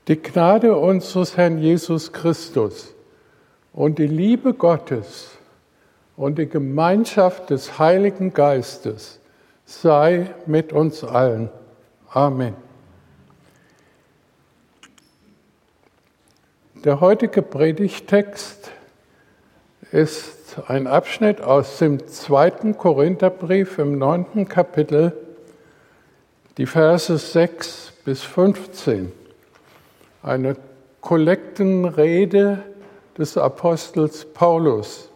Die Gnade unseres Herrn Jesus Christus und die Liebe Gottes und die Gemeinschaft des Heiligen Geistes sei mit uns allen. Amen. Der heutige Predigttext ist ein Abschnitt aus dem 2. Korintherbrief im 9. Kapitel, die Verse 6 bis 15. Eine Kollektenrede des Apostels Paulus.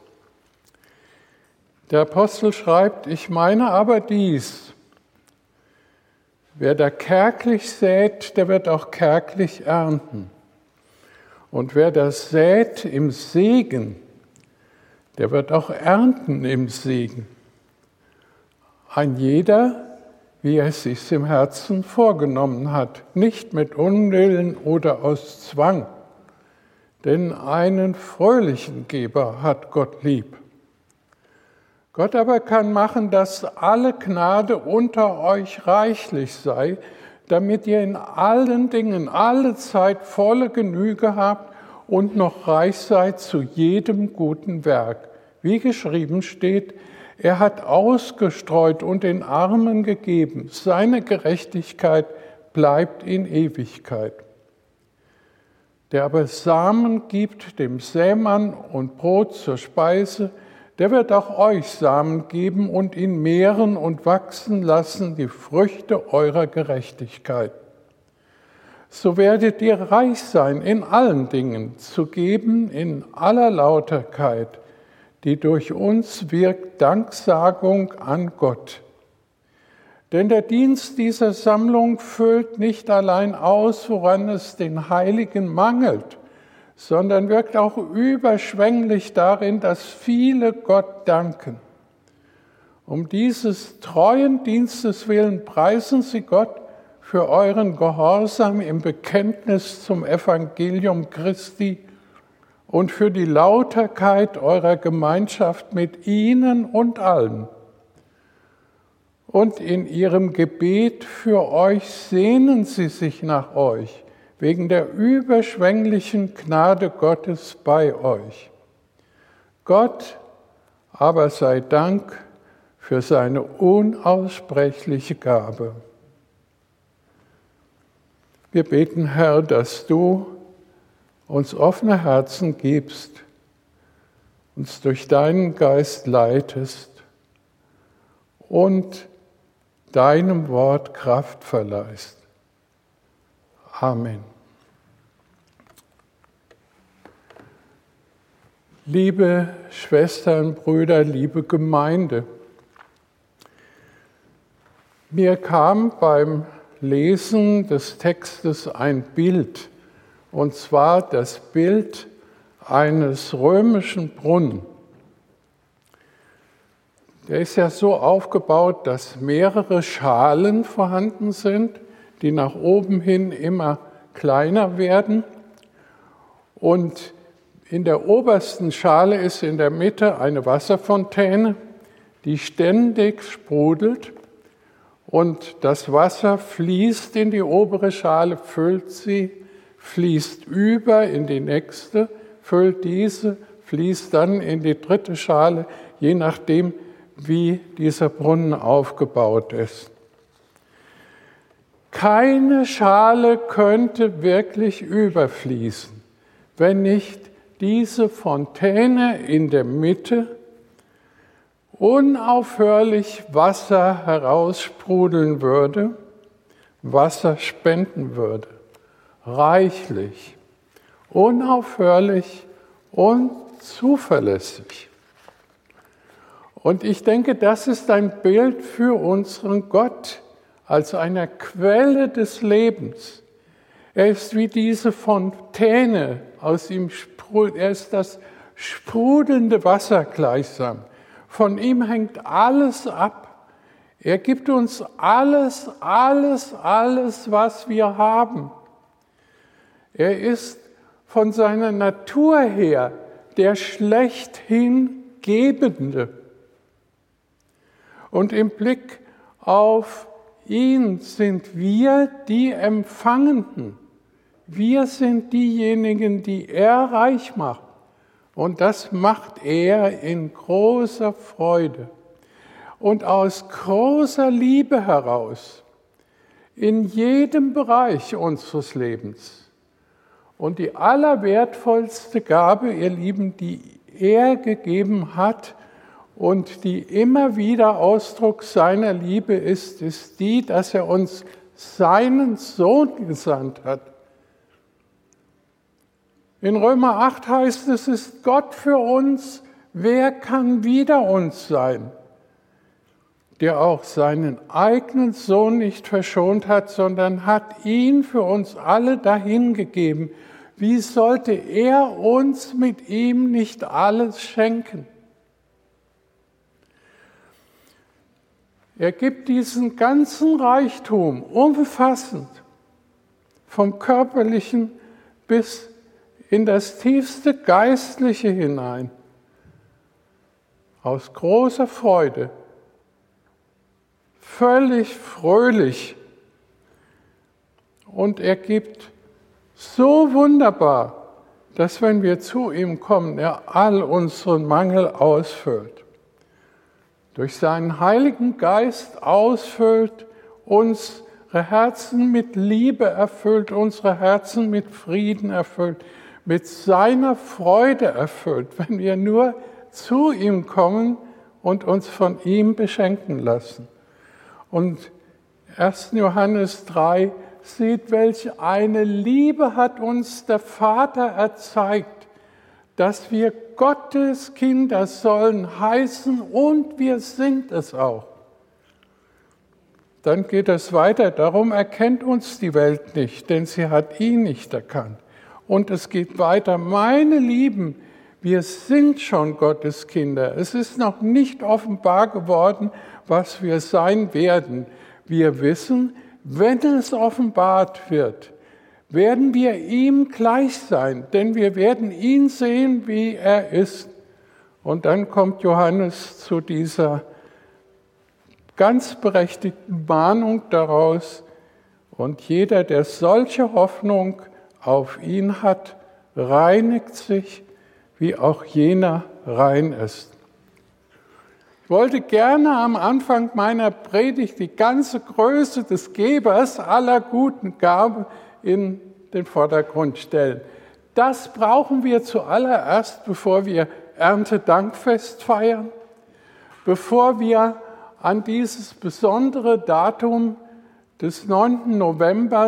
Der Apostel schreibt: Ich meine aber dies: Wer da kärglich sät, der wird auch kärglich ernten. Und wer das sät im Segen, der wird auch ernten im Segen. Ein jeder, wie er es sich im Herzen vorgenommen hat, nicht mit Unwillen oder aus Zwang. Denn einen fröhlichen Geber hat Gott lieb. Gott aber kann machen, dass alle Gnade unter euch reichlich sei, damit ihr in allen Dingen alle Zeit volle Genüge habt und noch reich seid zu jedem guten Werk. Wie geschrieben steht: Er hat ausgestreut und den Armen gegeben. Seine Gerechtigkeit bleibt in Ewigkeit. Der aber Samen gibt dem Sämann und Brot zur Speise, der wird auch euch Samen geben und ihn mehren und wachsen lassen, die Früchte eurer Gerechtigkeit. So werdet ihr reich sein in allen Dingen, zu geben in aller Lauterkeit, die durch uns wirkt Danksagung an Gott. Denn der Dienst dieser Sammlung füllt nicht allein aus, woran es den Heiligen mangelt, sondern wirkt auch überschwänglich darin, dass viele Gott danken. Um dieses treuen Dienstes willen preisen sie Gott für euren Gehorsam im Bekenntnis zum Evangelium Christi und für die Lauterkeit eurer Gemeinschaft mit ihnen und allen. Und in ihrem Gebet für euch sehnen sie sich nach euch, wegen der überschwänglichen Gnade Gottes bei euch. Gott aber sei Dank für seine unaussprechliche Gabe. Wir beten, Herr, dass du uns offene Herzen gibst, uns durch deinen Geist leitest und deinem Wort Kraft verleihst. Amen. Liebe Schwestern, Brüder, liebe Gemeinde, mir kam beim Lesen des Textes ein Bild, und zwar das Bild eines römischen Brunnen. Der ist ja so aufgebaut, dass mehrere Schalen vorhanden sind, die nach oben hin immer kleiner werden. Und in der obersten Schale ist in der Mitte eine Wasserfontäne, die ständig sprudelt. Und das Wasser fließt in die obere Schale, füllt sie, fließt über in die nächste, füllt diese, fließt dann in die dritte Schale, je nachdem, wie dieser Brunnen aufgebaut ist. Keine Schale könnte wirklich überfließen, wenn nicht diese Fontäne in der Mitte unaufhörlich Wasser heraussprudeln würde, Wasser spenden würde, reichlich, unaufhörlich und zuverlässig. Und ich denke, das ist ein Bild für unseren Gott als eine Quelle des Lebens. Er ist wie diese Fontäne, aus ihm er ist das sprudelnde Wasser gleichsam. Von ihm hängt alles ab. Er gibt uns alles, was wir haben. Er ist von seiner Natur her der schlechthin Gebende. Und im Blick auf ihn sind wir die Empfangenden. Wir sind diejenigen, die er reich macht. Und das macht er in großer Freude und aus großer Liebe heraus in jedem Bereich unseres Lebens. Und die allerwertvollste Gabe, ihr Lieben, die er gegeben hat und die immer wieder Ausdruck seiner Liebe ist die, dass er uns seinen Sohn gesandt hat. In Römer 8 heißt es, ist Gott für uns, wer kann wider uns sein? Der auch seinen eigenen Sohn nicht verschont hat, sondern hat ihn für uns alle dahingegeben. Wie sollte er uns mit ihm nicht alles schenken? Er gibt diesen ganzen Reichtum umfassend, vom Körperlichen bis in das tiefste Geistliche hinein, aus großer Freude, völlig fröhlich. Und er gibt so wunderbar, dass wenn wir zu ihm kommen, er all unseren Mangel ausfüllt. Durch seinen Heiligen Geist ausfüllt, unsere Herzen mit Liebe erfüllt, unsere Herzen mit Frieden erfüllt, mit seiner Freude erfüllt, wenn wir nur zu ihm kommen und uns von ihm beschenken lassen. Und 1. Johannes 3 sieht, welch eine Liebe hat uns der Vater erzeigt, dass wir Gottes Kinder sollen heißen und wir sind es auch. Dann geht es weiter, darum erkennt uns die Welt nicht, denn sie hat ihn nicht erkannt. Und es geht weiter, meine Lieben, wir sind schon Gottes Kinder. Es ist noch nicht offenbar geworden, was wir sein werden. Wir wissen, wenn es offenbart wird, werden wir ihm gleich sein, denn wir werden ihn sehen, wie er ist. Und dann kommt Johannes zu dieser ganz berechtigten Mahnung daraus. Und jeder, der solche Hoffnung auf ihn hat, reinigt sich, wie auch jener rein ist. Ich wollte gerne am Anfang meiner Predigt die ganze Größe des Gebers aller guten Gaben in den Vordergrund stellen. Das brauchen wir zuallererst, bevor wir Erntedankfest feiern, bevor wir an dieses besondere Datum des 9. November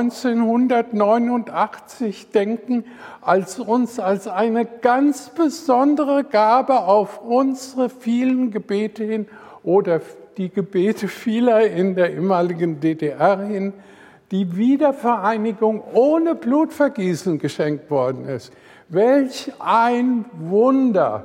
1989 denken, als uns als eine ganz besondere Gabe auf unsere vielen Gebete hin oder die Gebete vieler in der ehemaligen DDR hin, die Wiedervereinigung ohne Blutvergießen geschenkt worden ist. Welch ein Wunder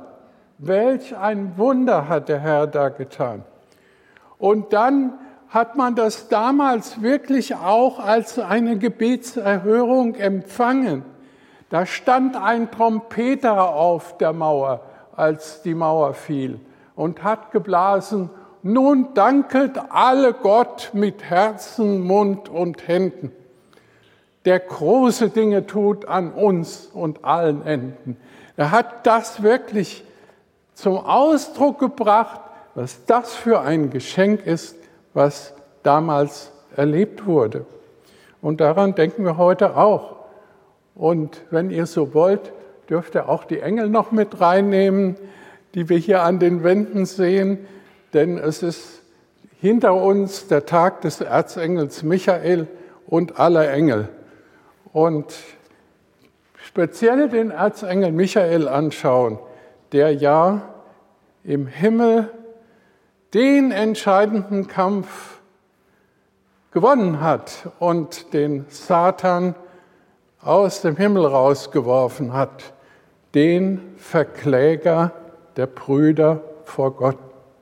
hat der Herr da getan. Und dann hat man das damals wirklich auch als eine Gebetserhörung empfangen. Da stand ein Trompeter auf der Mauer, als die Mauer fiel, und hat geblasen, nun danket alle Gott mit Herzen, Mund und Händen, der große Dinge tut an uns und allen Enden. Er hat das wirklich zum Ausdruck gebracht, was das für ein Geschenk ist, was damals erlebt wurde. Und daran denken wir heute auch. Und wenn ihr so wollt, dürft ihr auch die Engel noch mit reinnehmen, die wir hier an den Wänden sehen, denn es ist hinter uns der Tag des Erzengels Michael und aller Engel. Und speziell den Erzengel Michael anschauen, der ja im Himmel den entscheidenden Kampf gewonnen hat und den Satan aus dem Himmel rausgeworfen hat, den Verkläger der Brüder vor Gott.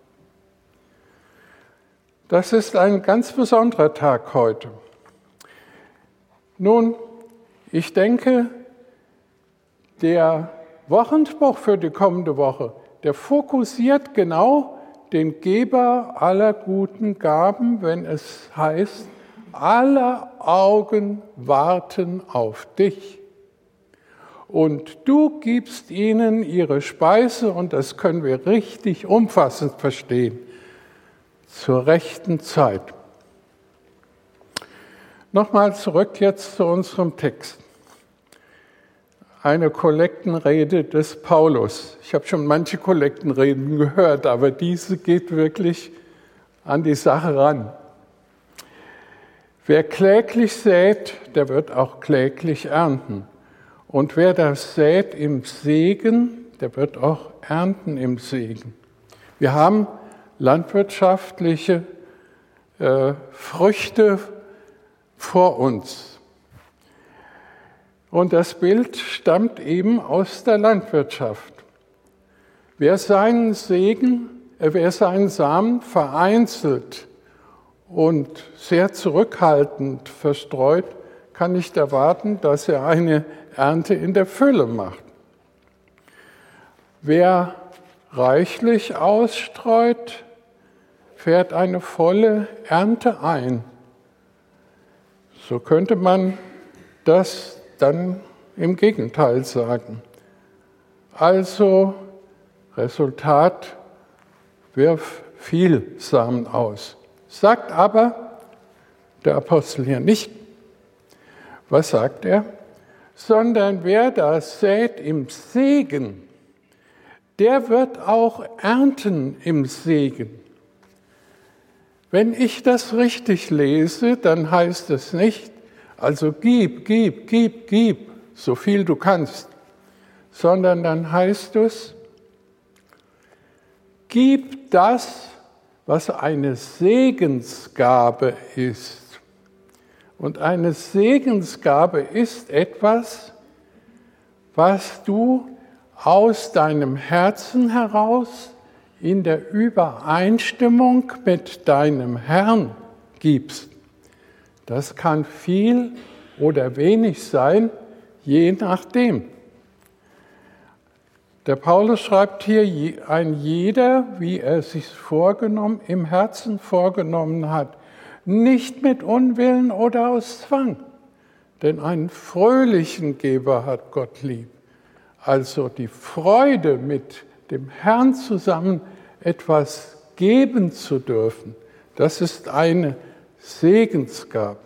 Das ist ein ganz besonderer Tag heute. Nun, ich denke, der Wochenspruch für die kommende Woche, der fokussiert genau den Geber aller guten Gaben, wenn es heißt, aller Augen warten auf dich. Und du gibst ihnen ihre Speise, und das können wir richtig umfassend verstehen, zur rechten Zeit. Nochmal zurück jetzt zu unserem Text. Eine Kollektenrede des Paulus. Ich habe schon manche Kollektenreden gehört, aber diese geht wirklich an die Sache ran. Wer kläglich sät, der wird auch kläglich ernten. Und wer das sät im Segen, der wird auch ernten im Segen. Wir haben landwirtschaftliche Früchte vor uns. Und das Bild stammt eben aus der Landwirtschaft. Wer seinen Samen vereinzelt und sehr zurückhaltend verstreut, kann nicht erwarten, dass er eine Ernte in der Fülle macht. Wer reichlich ausstreut, fährt eine volle Ernte ein. So könnte man das dann im Gegenteil sagen. Also Resultat, wirf viel Samen aus. Sagt aber der Apostel hier nicht. Was sagt er? Sondern wer das sät im Segen, der wird auch ernten im Segen. Wenn ich das richtig lese, dann heißt es nicht, also gib, so viel du kannst, sondern dann heißt es, gib das, was eine Segensgabe ist. Und eine Segensgabe ist etwas, was du aus deinem Herzen heraus in der Übereinstimmung mit deinem Herrn gibst. Das kann viel oder wenig sein, je nachdem. Der Paulus schreibt hier, ein jeder, wie er es sich im Herzen vorgenommen hat, nicht mit Unwillen oder aus Zwang, denn einen fröhlichen Geber hat Gott lieb. Also die Freude, mit dem Herrn zusammen etwas geben zu dürfen, das ist eine Segensgabe.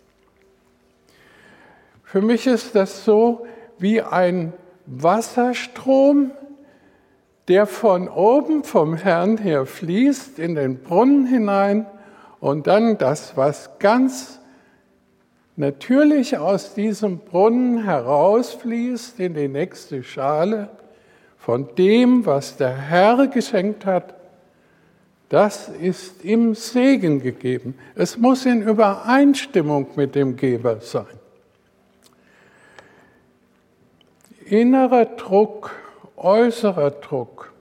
Für mich ist das so wie ein Wasserstrom, der von oben vom Herrn her fließt in den Brunnen hinein und dann das, was ganz natürlich aus diesem Brunnen herausfließt in die nächste Schale, von dem, was der Herr geschenkt hat, das ist im Segen gegeben. Es muss in Übereinstimmung mit dem Geber sein. Innerer Druck, äußerer Druck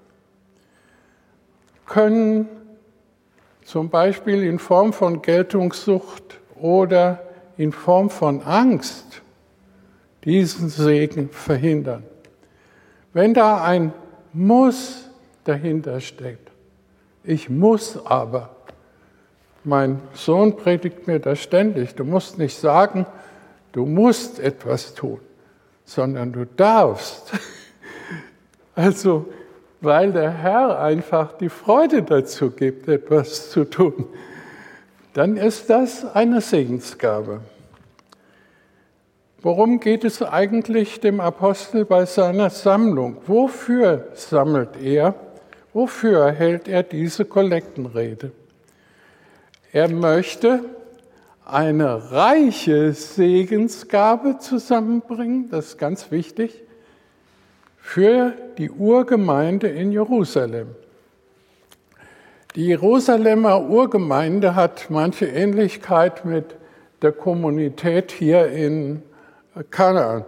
können zum Beispiel in Form von Geltungssucht oder in Form von Angst diesen Segen verhindern. Wenn da ein Muss dahinter steckt, ich muss aber, mein Sohn predigt mir das ständig, du musst nicht sagen, du musst etwas tun, sondern du darfst. Also, weil der Herr einfach die Freude dazu gibt, etwas zu tun, dann ist das eine Segensgabe. Worum geht es eigentlich dem Apostel bei seiner Sammlung? Wofür sammelt er? Wofür hält er diese Kollektenrede? Er möchte eine reiche Segensgabe zusammenbringen, das ist ganz wichtig, für die Urgemeinde in Jerusalem. Die Jerusalemer Urgemeinde hat manche Ähnlichkeit mit der Kommunität hier in Kanaan.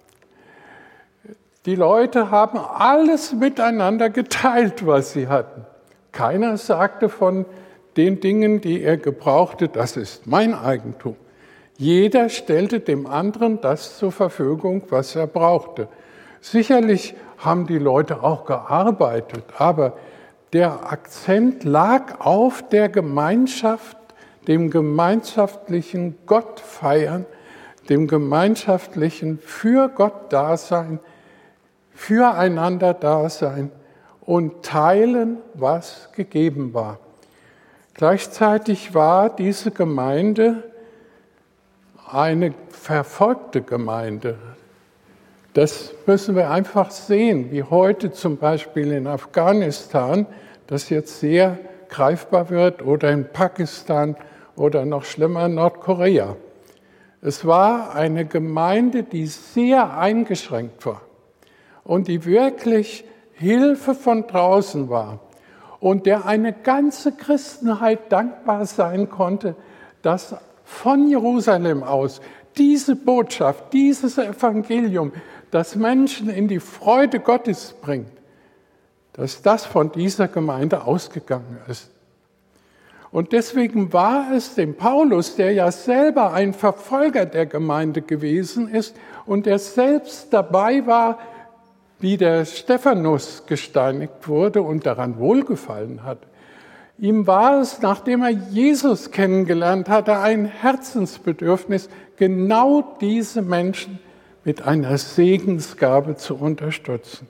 Die Leute haben alles miteinander geteilt, was sie hatten. Keiner sagte von den Dingen, die er gebrauchte, das ist mein Eigentum. Jeder stellte dem anderen das zur Verfügung, was er brauchte. Sicherlich haben die Leute auch gearbeitet, aber der Akzent lag auf der Gemeinschaft dem gemeinschaftlichen Gott feiern, dem gemeinschaftlichen für Gott Dasein, füreinander Dasein und teilen, was gegeben war. Gleichzeitig war diese Gemeinde eine verfolgte Gemeinde. Das müssen wir einfach sehen, wie heute zum Beispiel in Afghanistan, das jetzt sehr greifbar wird, oder in Pakistan oder noch schlimmer in Nordkorea. Es war eine Gemeinde, die sehr eingeschränkt war und die wirklich Hilfe von draußen war und der eine ganze Christenheit dankbar sein konnte, dass von Jerusalem aus diese Botschaft, dieses Evangelium, das Menschen in die Freude Gottes bringt, dass das von dieser Gemeinde ausgegangen ist. Und deswegen war es dem Paulus, der ja selber ein Verfolger der Gemeinde gewesen ist und der selbst dabei war, wie der Stephanus gesteinigt wurde und daran wohlgefallen hat. Ihm war es, nachdem er Jesus kennengelernt hatte, ein Herzensbedürfnis, genau diese Menschen mit einer Segensgabe zu unterstützen.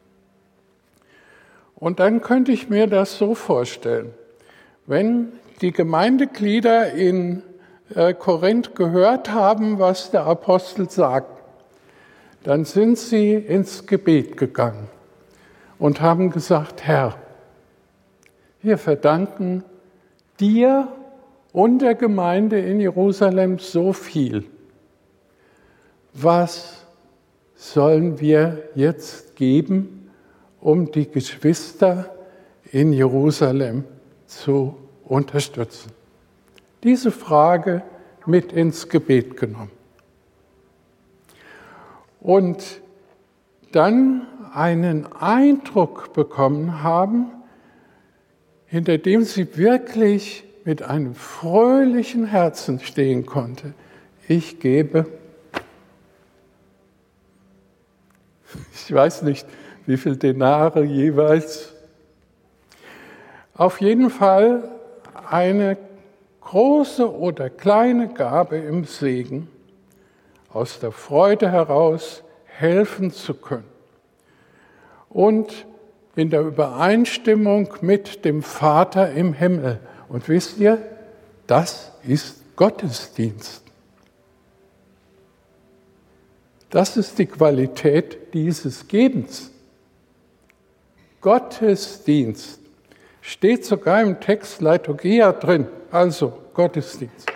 Und dann könnte ich mir das so vorstellen, wenn die Gemeindeglieder in Korinth gehört haben, was der Apostel sagt, dann sind sie ins Gebet gegangen und haben gesagt, Herr, wir verdanken dir und der Gemeinde in Jerusalem so viel. Was sollen wir jetzt geben, um die Geschwister in Jerusalem zu unterstützen? Diese Frage mit ins Gebet genommen. Und dann einen Eindruck bekommen haben, hinter dem sie wirklich mit einem fröhlichen Herzen stehen konnte. Ich gebe, ich weiß nicht, wie viel Denare jeweils, auf jeden Fall eine große oder kleine Gabe im Segen, aus der Freude heraus helfen zu können und in der Übereinstimmung mit dem Vater im Himmel. Und wisst ihr, das ist Gottesdienst. Das ist die Qualität dieses Gebens. Gottesdienst. Steht sogar im Text Liturgia drin, also Gottesdienst.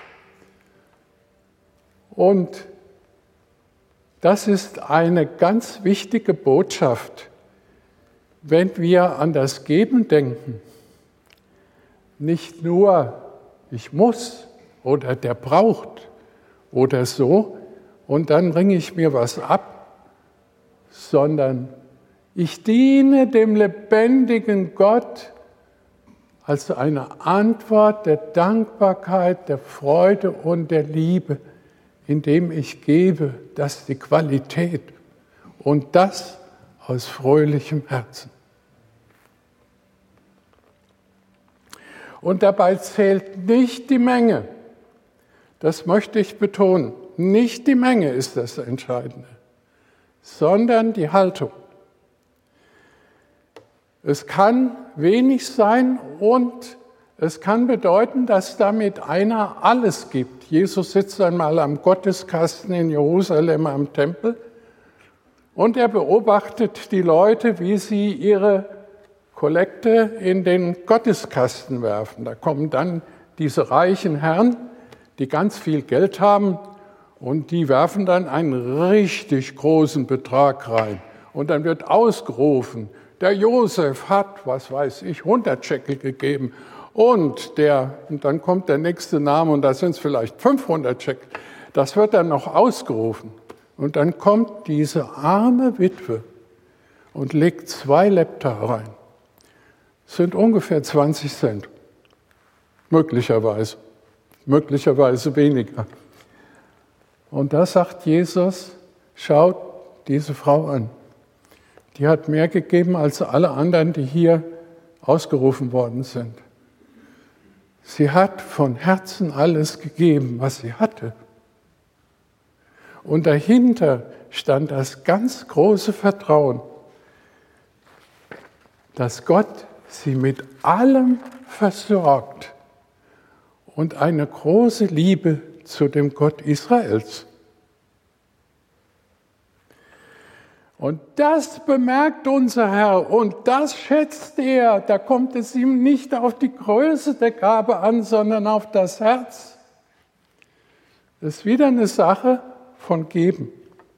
Und das ist eine ganz wichtige Botschaft, wenn wir an das Geben denken. Nicht nur, ich muss oder der braucht oder so und dann bringe ich mir was ab, sondern ich diene dem lebendigen Gott als eine Antwort der Dankbarkeit, der Freude und der Liebe, indem ich gebe, das ist die Qualität und das aus fröhlichem Herzen. Und dabei zählt nicht die Menge, das möchte ich betonen, nicht die Menge ist das Entscheidende, sondern die Haltung. Es kann wenig sein und es kann bedeuten, dass damit einer alles gibt. Jesus sitzt einmal am Gotteskasten in Jerusalem am Tempel und er beobachtet die Leute, wie sie ihre Kollekte in den Gotteskasten werfen. Da kommen dann diese reichen Herren, die ganz viel Geld haben und die werfen dann einen richtig großen Betrag rein. Und dann wird ausgerufen, der Josef hat, was weiß ich, 100 Shekel gegeben. Und dann kommt der nächste Name und da sind es vielleicht 500 Shekel. Das wird dann noch ausgerufen. Und dann kommt diese arme Witwe und legt 2 Lepta rein. Das sind ungefähr 20 Cent. Möglicherweise weniger. Und da sagt Jesus, schaut diese Frau an. Die hat mehr gegeben als alle anderen, die hier ausgerufen worden sind. Sie hat von Herzen alles gegeben, was sie hatte. Und dahinter stand das ganz große Vertrauen, dass Gott sie mit allem versorgt und eine große Liebe zu dem Gott Israels. Und das bemerkt unser Herr und das schätzt er. Da kommt es ihm nicht auf die Größe der Gabe an, sondern auf das Herz. Das ist wieder eine Sache von Geben.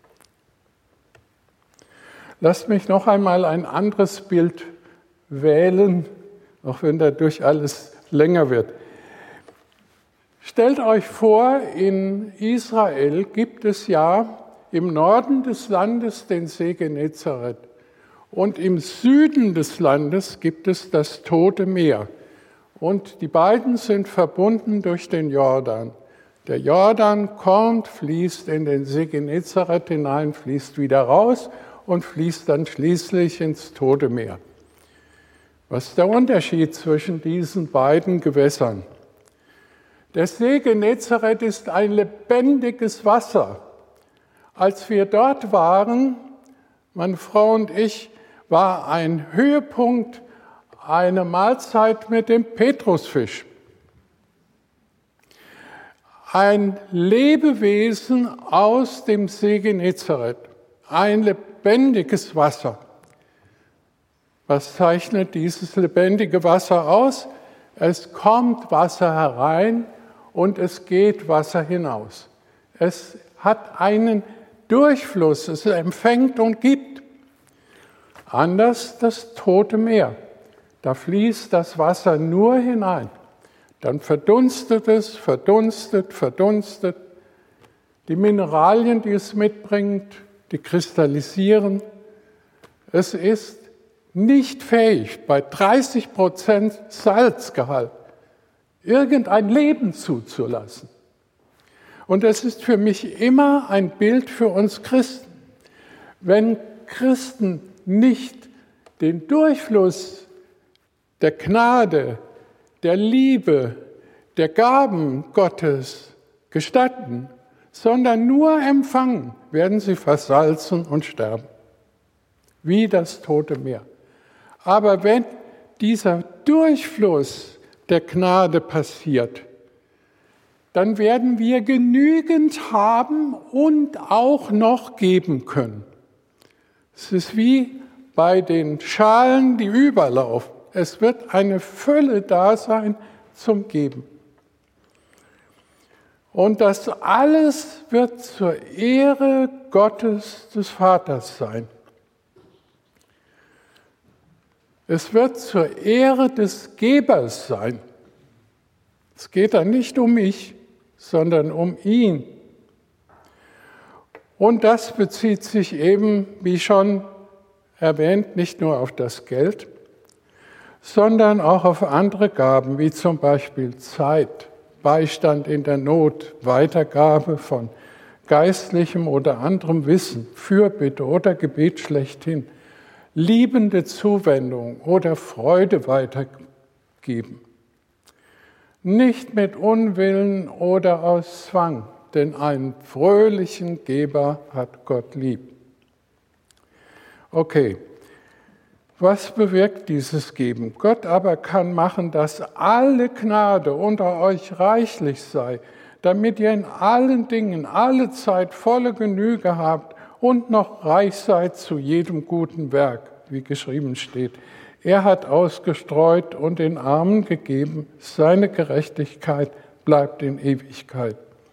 Lasst mich noch einmal ein anderes Bild wählen, auch wenn dadurch alles länger wird. Stellt euch vor, in Israel gibt es ja im Norden des Landes den See Genezareth und im Süden des Landes gibt es das Tote Meer. Und die beiden sind verbunden durch den Jordan. Der Jordan kommt, fließt in den See Genezareth hinein, fließt wieder raus und fließt dann schließlich ins Tote Meer. Was ist der Unterschied zwischen diesen beiden Gewässern? Der See Genezareth ist ein lebendiges Wasser. Als wir dort waren, meine Frau und ich, war ein Höhepunkt eine Mahlzeit mit dem Petrusfisch. Ein Lebewesen aus dem See Genezareth, ein lebendiges Wasser. Was zeichnet dieses lebendige Wasser aus? Es kommt Wasser herein und es geht Wasser hinaus. Es hat einen Durchfluss, es empfängt und gibt. Anders das Tote Meer. Da fließt das Wasser nur hinein. Dann verdunstet es, verdunstet. Die Mineralien, die es mitbringt, die kristallisieren. Es ist nicht fähig, bei 30% Salzgehalt irgendein Leben zuzulassen. Und es ist für mich immer ein Bild für uns Christen. Wenn Christen nicht den Durchfluss der Gnade, der Liebe, der Gaben Gottes gestatten, sondern nur empfangen, werden sie versalzen und sterben, wie das Tote Meer. Aber wenn dieser Durchfluss der Gnade passiert, dann werden wir genügend haben und auch noch geben können. Es ist wie bei den Schalen, die überlaufen. Es wird eine Fülle da sein zum Geben. Und das alles wird zur Ehre Gottes des Vaters sein. Es wird zur Ehre des Gebers sein. Es geht dann nicht um mich, sondern um ihn. Und das bezieht sich eben, wie schon erwähnt, nicht nur auf das Geld, sondern auch auf andere Gaben, wie zum Beispiel Zeit, Beistand in der Not, Weitergabe von geistlichem oder anderem Wissen, Fürbitte oder Gebet schlechthin, liebende Zuwendung oder Freude weitergeben. Nicht mit Unwillen oder aus Zwang, denn einen fröhlichen Geber hat Gott lieb. Okay, was bewirkt dieses Geben? Gott aber kann machen, dass alle Gnade unter euch reichlich sei, damit ihr in allen Dingen, alle Zeit volle Genüge habt und noch reich seid zu jedem guten Werk, wie geschrieben steht. Er hat ausgestreut und den Armen gegeben, seine Gerechtigkeit bleibt in Ewigkeit.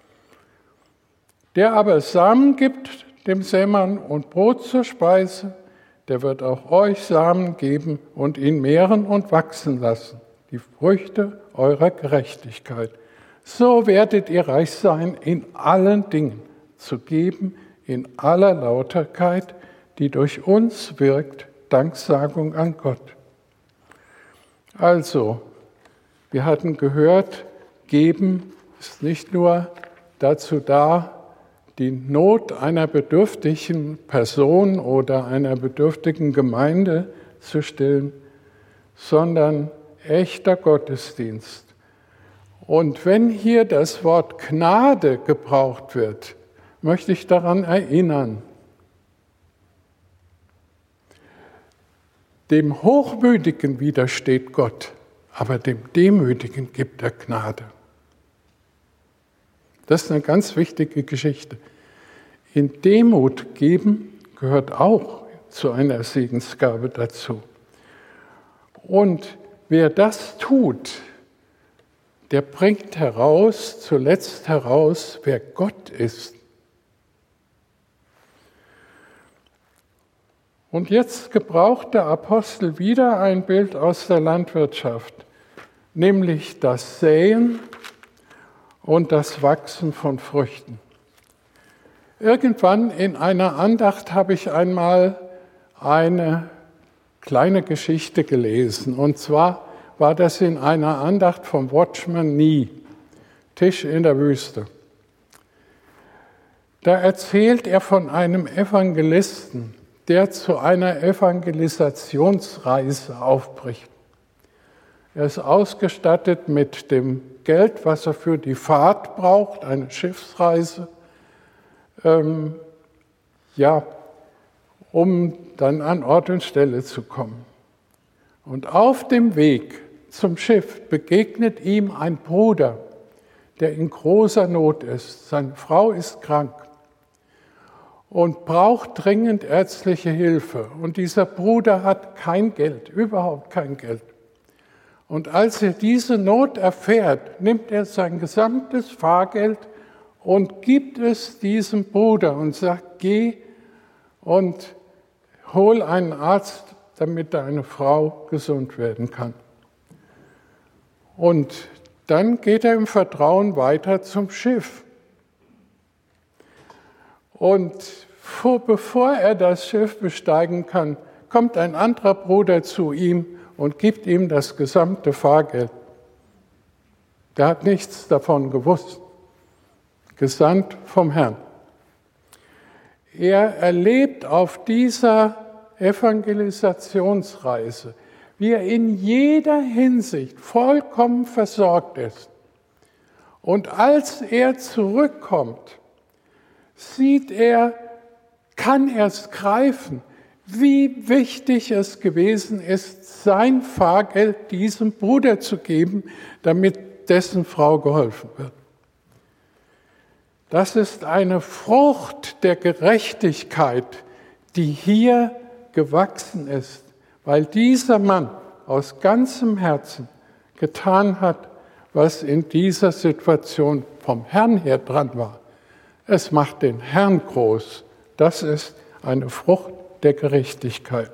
Der aber Samen gibt dem Sämann und Brot zur Speise, der wird auch euch Samen geben und ihn mehren und wachsen lassen, die Früchte eurer Gerechtigkeit. So werdet ihr reich sein in allen Dingen, zu geben in aller Lauterkeit, die durch uns wirkt, Danksagung an Gott. Also, wir hatten gehört, geben ist nicht nur dazu da, die Not einer bedürftigen Person oder einer bedürftigen Gemeinde zu stillen, sondern echter Gottesdienst Und wenn hier das Wort Gnade gebraucht wird, möchte ich daran erinnern, dem Hochmütigen widersteht Gott, aber dem Demütigen gibt er Gnade. Das ist eine ganz wichtige Geschichte. In Demut geben gehört auch zu einer Segensgabe dazu. Und wer das tut, der bringt zuletzt heraus, wer Gott ist. Und jetzt gebraucht der Apostel wieder ein Bild aus der Landwirtschaft, nämlich das Säen und das Wachsen von Früchten. Irgendwann in einer Andacht habe ich einmal eine kleine Geschichte gelesen. Und zwar war das in einer Andacht vom Watchman Nee, Tisch in der Wüste. Da erzählt er von einem Evangelisten, der zu einer Evangelisationsreise aufbricht. Er ist ausgestattet mit dem Geld, was er für die Fahrt braucht, eine Schiffsreise, um dann an Ort und Stelle zu kommen. Und auf dem Weg zum Schiff begegnet ihm ein Bruder, der in großer Not ist. Seine Frau ist krank und braucht dringend ärztliche Hilfe. Und dieser Bruder hat kein Geld, überhaupt kein Geld. Und als er diese Not erfährt, nimmt er sein gesamtes Fahrgeld und gibt es diesem Bruder und sagt, geh und hol einen Arzt, damit deine Frau gesund werden kann. Und dann geht er im Vertrauen weiter zum Schiff. Und bevor er das Schiff besteigen kann, kommt ein anderer Bruder zu ihm und gibt ihm das gesamte Fahrgeld. Der hat nichts davon gewusst. Gesandt vom Herrn. Er erlebt auf dieser Evangelisationsreise, wie er in jeder Hinsicht vollkommen versorgt ist. Und als er zurückkommt, kann er es greifen, wie wichtig es gewesen ist, sein Fahrgeld diesem Bruder zu geben, damit dessen Frau geholfen wird. Das ist eine Frucht der Gerechtigkeit, die hier gewachsen ist, weil dieser Mann aus ganzem Herzen getan hat, was in dieser Situation vom Herrn her dran war. Es macht den Herrn groß. Das ist eine Frucht der Gerechtigkeit.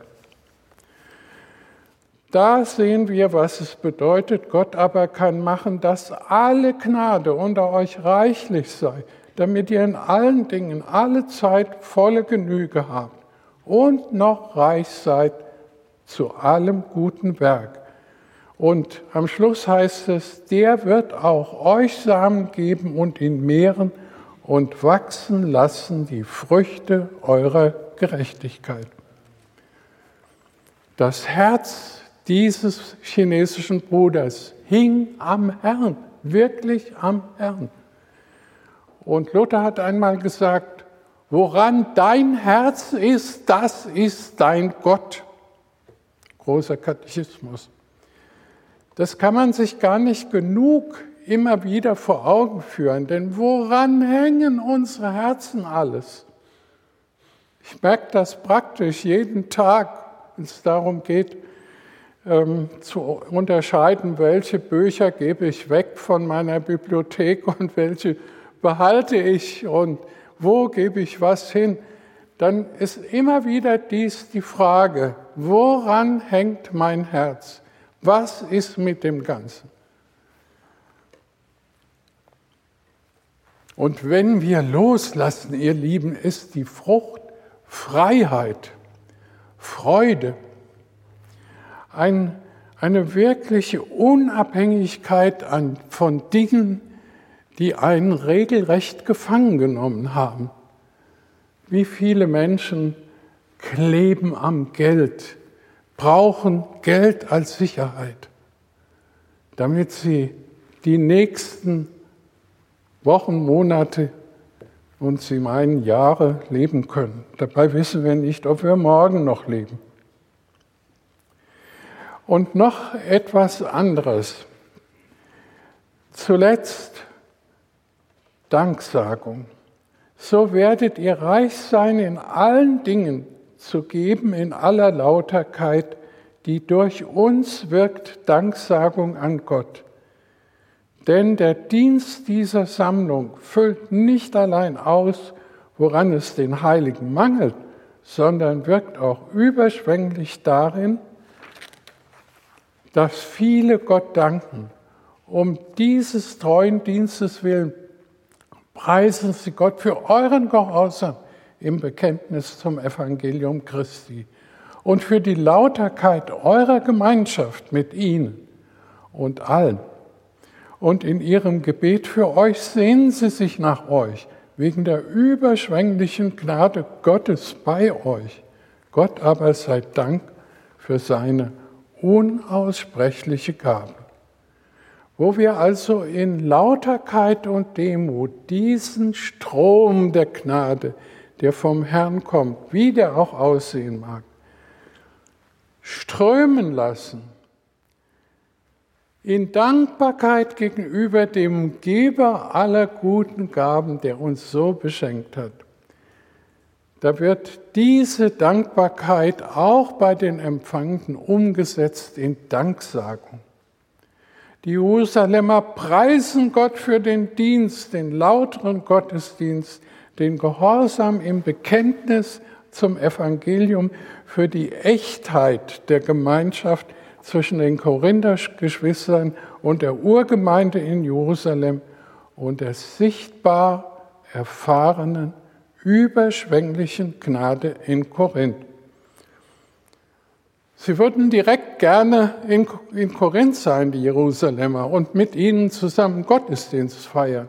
Da sehen wir, was es bedeutet. Gott aber kann machen, dass alle Gnade unter euch reichlich sei, damit ihr in allen Dingen alle Zeit volle Genüge habt und noch reich seid zu allem guten Werk. Und am Schluss heißt es, der wird auch euch Samen geben und ihn mehren und wachsen lassen die Früchte eurer Gerechtigkeit. Das Herz dieses chinesischen Bruders hing am Herrn, wirklich am Herrn. Und Luther hat einmal gesagt, woran dein Herz ist, das ist dein Gott. Großer Katechismus. Das kann man sich gar nicht genug immer wieder vor Augen führen, denn woran hängen unsere Herzen alles? Ich merke das praktisch jeden Tag, wenn es darum geht, zu unterscheiden, welche Bücher gebe ich weg von meiner Bibliothek und welche behalte ich und wo gebe ich was hin, dann ist immer wieder die Frage, woran hängt mein Herz? Was ist mit dem Ganzen? Und wenn wir loslassen, ihr Lieben, ist die Frucht Freiheit, Freude, eine wirkliche Unabhängigkeit von Dingen, die einen regelrecht gefangen genommen haben. Wie viele Menschen kleben am Geld, brauchen Geld als Sicherheit, damit sie die nächsten Wochen, Monate und Sie meinen Jahre leben können. Dabei wissen wir nicht, ob wir morgen noch leben. Und noch etwas anderes. Zuletzt Danksagung. So werdet ihr reich sein in allen Dingen zu geben, in aller Lauterkeit, die durch uns wirkt, Danksagung an Gott. Denn der Dienst dieser Sammlung füllt nicht allein aus, woran es den Heiligen mangelt, sondern wirkt auch überschwänglich darin, dass viele Gott danken. Um dieses treuen Dienstes willen preisen Sie Gott für euren Gehorsam im Bekenntnis zum Evangelium Christi und für die Lauterkeit eurer Gemeinschaft mit ihnen und allen. Und in ihrem Gebet für euch sehnen sie sich nach euch, wegen der überschwänglichen Gnade Gottes bei euch. Gott aber sei Dank für seine unaussprechliche Gabe. Wo wir also in Lauterkeit und Demut diesen Strom der Gnade, der vom Herrn kommt, wie der auch aussehen mag, strömen lassen, in Dankbarkeit gegenüber dem Geber aller guten Gaben, der uns so beschenkt hat. Da wird diese Dankbarkeit auch bei den Empfangenden umgesetzt in Danksagung. Die Jerusalemer preisen Gott für den Dienst, den lauteren Gottesdienst, den Gehorsam im Bekenntnis zum Evangelium, für die Echtheit der Gemeinschaft zwischen den Korinther-Geschwistern und der Urgemeinde in Jerusalem und der sichtbar erfahrenen, überschwänglichen Gnade in Korinth. Sie würden direkt gerne in Korinth sein, die Jerusalemer, und mit ihnen zusammen Gottesdienst feiern.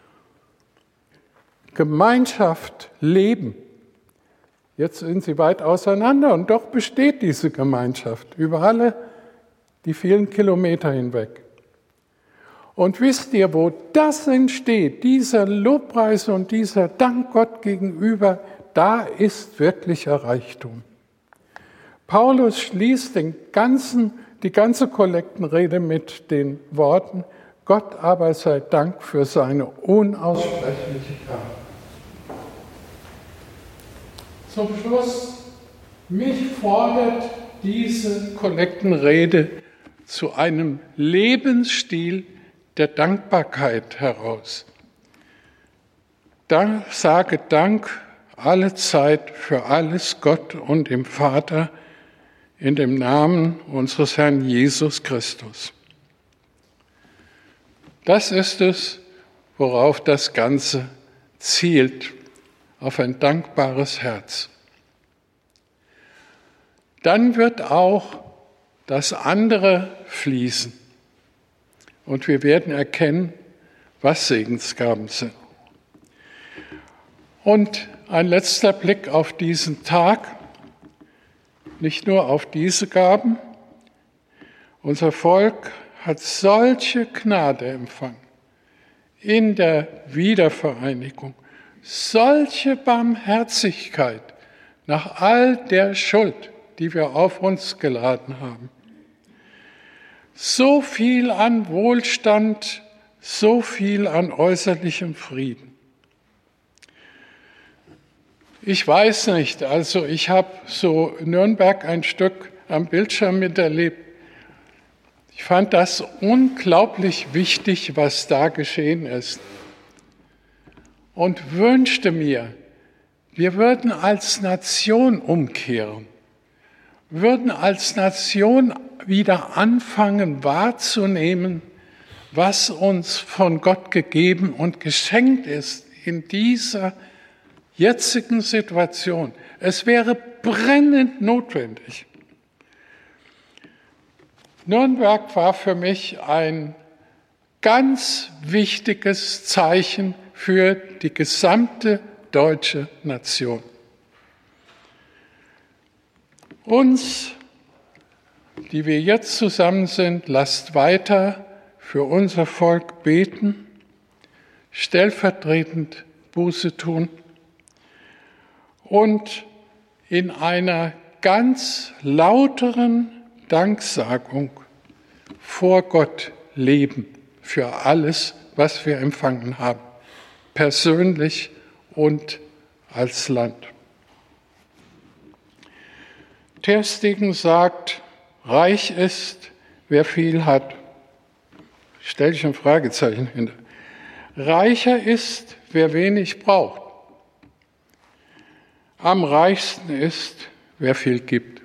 Gemeinschaft leben. Jetzt sind sie weit auseinander und doch besteht diese Gemeinschaft über alle die vielen Kilometer hinweg. Und wisst ihr, wo das entsteht, dieser Lobpreis und dieser Dank Gott gegenüber, da ist wirklicher Reichtum. Paulus schließt die ganze Kollektenrede mit den Worten: Gott aber sei Dank für seine unaussprechliche Gabe. Zum Schluss, mich fordert diese Kollektenrede zu einem Lebensstil der Dankbarkeit heraus. Sage Dank alle Zeit für alles Gott und dem Vater in dem Namen unseres Herrn Jesus Christus. Das ist es, worauf das Ganze zielt, auf ein dankbares Herz. Dann wird auch das andere fließen und wir werden erkennen, was Segensgaben sind. Und ein letzter Blick auf diesen Tag, nicht nur auf diese Gaben. Unser Volk hat solche Gnade empfangen in der Wiedervereinigung, solche Barmherzigkeit nach all der Schuld, die wir auf uns geladen haben. So viel an Wohlstand, so viel an äußerlichem Frieden. Ich weiß nicht, also ich habe so Nürnberg ein Stück am Bildschirm miterlebt. Ich fand das unglaublich wichtig, was da geschehen ist. Und wünschte mir, wir würden als Nation umkehren, würden als Nation wieder anfangen wahrzunehmen, was uns von Gott gegeben und geschenkt ist in dieser jetzigen Situation. Es wäre brennend notwendig. Nürnberg war für mich ein ganz wichtiges Zeichen für die gesamte deutsche Nation. Uns, die wir jetzt zusammen sind, lasst weiter für unser Volk beten, stellvertretend Buße tun und in einer ganz lauteren Danksagung vor Gott leben für alles, was wir empfangen haben, persönlich und als Land. Ter Stegen sagt, reich ist, wer viel hat. Stelle ich ein Fragezeichen hinter. Reicher ist, wer wenig braucht. Am reichsten ist, wer viel gibt.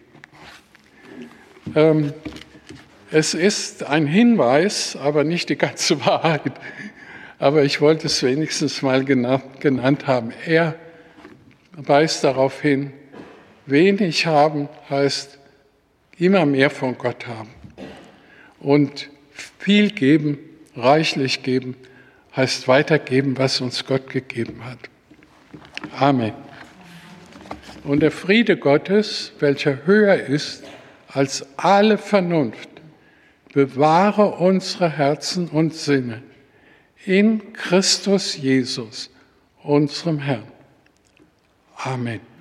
Es ist ein Hinweis, aber nicht die ganze Wahrheit. Aber ich wollte es wenigstens mal genannt haben. Er weist darauf hin, wenig haben heißt immer mehr von Gott haben. Und viel geben, reichlich geben, heißt weitergeben, was uns Gott gegeben hat. Amen. Und der Friede Gottes, welcher höher ist als alle Vernunft, bewahre unsere Herzen und Sinne in Christus Jesus, unserem Herrn. Amen.